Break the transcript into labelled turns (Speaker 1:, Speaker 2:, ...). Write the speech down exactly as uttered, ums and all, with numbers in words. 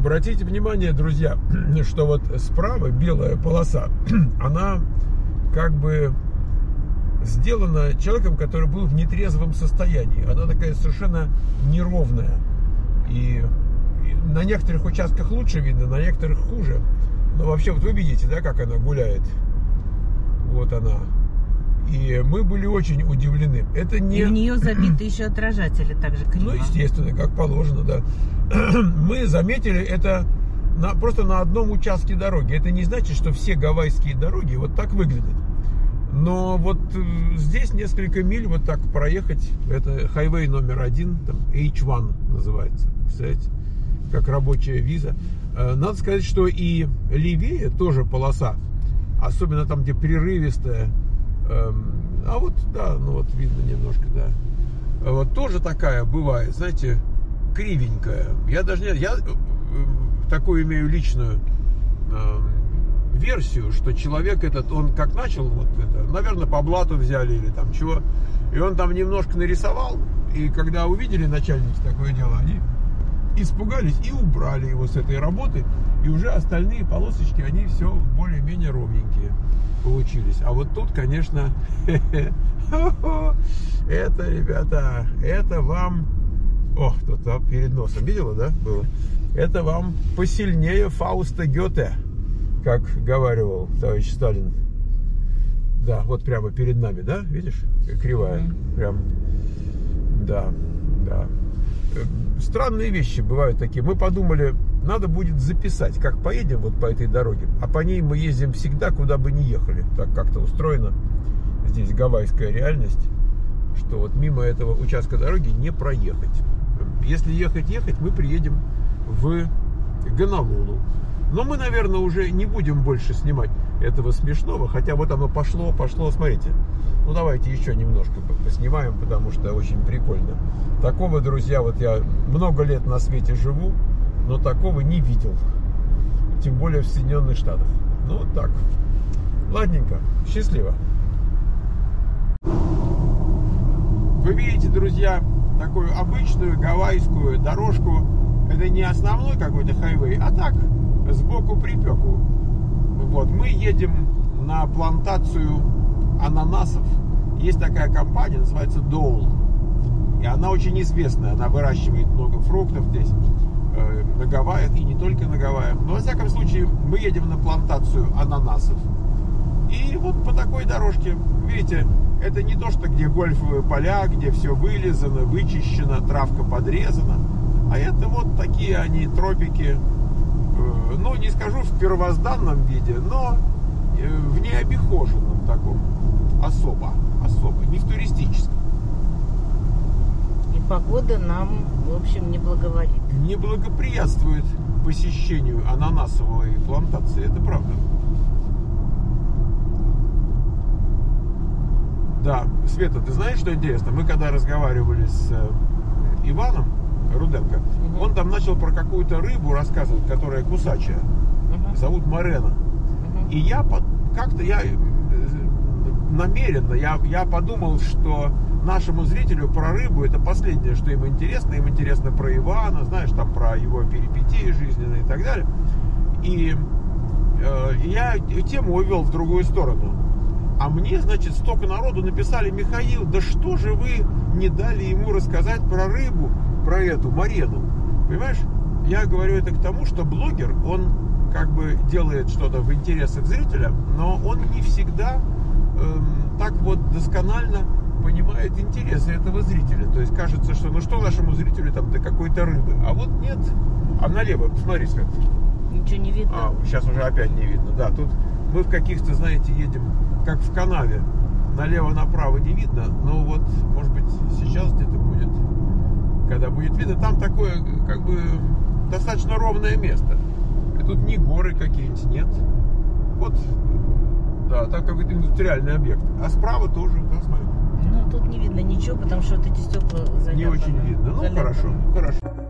Speaker 1: Обратите внимание, друзья, что вот справа белая полоса, она как бы сделана человеком, который был в нетрезвом состоянии. Она такая совершенно неровная. И на некоторых участках лучше видно, на некоторых хуже. Но вообще, вот вы видите, да, как она гуляет. Вот она. И мы были очень удивлены. Это не...
Speaker 2: И в нее забиты еще отражатели также криво.
Speaker 1: Ну, естественно, как положено, да. Мы заметили это на, просто на одном участке дороги. Это не значит, что все гавайские дороги вот так выглядят. Но вот здесь несколько миль вот так проехать, это хайвей номер один, там эйч один называется, представляете, как рабочая виза. Надо сказать, что и левее тоже полоса, особенно там, где прерывистая, а вот, да, ну вот видно немножко, да, вот тоже такая бывает, знаете, кривенькая. Я даже не, я такую имею личную версию, что человек этот, он как начал, вот это, наверное, по блату взяли или там чего, и он там немножко нарисовал, и когда увидели начальники такое дело, они испугались и убрали его с этой работы, и уже остальные полосочки, они все более-менее ровненькие получились. А вот тут, конечно, это, ребята, это вам, ох, тут перед носом, видела, да, было? Это вам посильнее Фауста Гёте, как говаривал товарищ Сталин. Да, вот прямо перед нами, да, видишь, кривая, прям, да, да. Странные вещи бывают такие. Мы подумали, надо будет записать, как поедем вот по этой дороге. А по ней мы ездим всегда, куда бы ни ехали. Так как-то устроена здесь гавайская реальность, что вот мимо этого участка дороги не проехать. Если ехать-ехать, мы приедем в Гонолулу. Но мы, наверное, уже не будем больше снимать этого смешного. Хотя вот оно пошло, пошло, смотрите. Ну, давайте еще немножко поснимаем, потому что очень прикольно. Такого, друзья, вот я много лет на свете живу, но такого не видел. Тем более в Соединенных Штатах. Ну, вот так. Ладненько. Счастливо. Вы видите, друзья, такую обычную гавайскую дорожку. Это не основной какой-то хайвей, а так, сбоку припеку. Вот, мы едем на плантацию ананасов. Есть такая компания, называется Dole. И она очень известная. Она выращивает много фруктов здесь, э, на Гавайях, и не только на Гавайях. Но, во всяком случае, мы едем на плантацию ананасов. И вот по такой дорожке, видите, это не то, что где гольфовые поля, где все вылизано, вычищено, травка подрезана. А это вот такие они тропики, э, ну, не скажу в первозданном виде, но э, в необихоженном таком, особо, особо, не в туристическом.
Speaker 2: И погода нам, в общем, не благоволит.
Speaker 1: Не благоприятствует посещению ананасовой плантации, это правда. Да, Света, ты знаешь, что интересно? Мы когда разговаривали с э, Иваном Руденко, угу. Он там начал про какую-то рыбу рассказывать, которая кусачая. Угу. Зовут Морена. Угу. И я под, как-то я намеренно я, я подумал, что нашему зрителю про рыбу это последнее, что им интересно. Им интересно про Ивана, знаешь, там про его перипетии жизненные и так далее. И э, я тему увел в другую сторону. А мне, значит, столько народу написали: Михаил, да что же вы не дали ему рассказать про рыбу, про эту Морену? Понимаешь? Я говорю это к тому, что блогер, он как бы делает что-то в интересах зрителя, но он не всегда эм, так вот досконально понимает интересы этого зрителя. То есть кажется, что ну что нашему зрителю там до какой-то рыбы. А вот нет. А налево, посмотри, Свет.
Speaker 2: Ничего не видно.
Speaker 1: А, сейчас уже опять не видно. Да, тут мы в каких-то, знаете, едем как в канаве. Налево-направо не видно. Но вот, может быть, сейчас где-то будет, когда будет видно. Там такое, как бы, достаточно ровное место. И тут не горы какие-нибудь, нет. Вот, да, так какой-то индустриальный объект. А справа тоже, да, смотри.
Speaker 2: Ну, тут не видно ничего, потому что вот эти стекла заляпаны.
Speaker 1: Не очень видно. Ну,
Speaker 2: заляпаны.
Speaker 1: хорошо, хорошо.